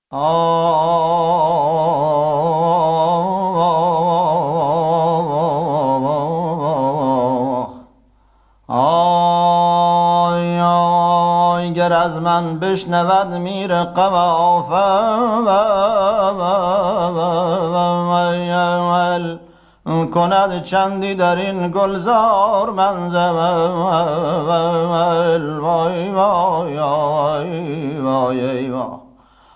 آی آی گر از من بشنود میر قوافل کند چندی در این گلزار منزل. وای وای وای وای وای